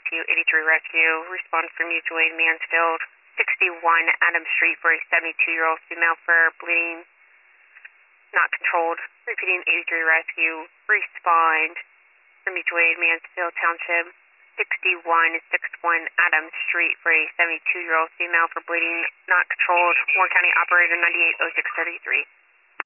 Rescue, 83 Rescue. Respond for mutual aid Mansfield, 61 Adams Street for a 72-year-old female for bleeding not controlled. Repeating, 83 Rescue. Respond for mutual aid Mansfield Township, 6161 Adams Street for a 72-year-old female for bleeding not controlled. Warren County Operator 980633.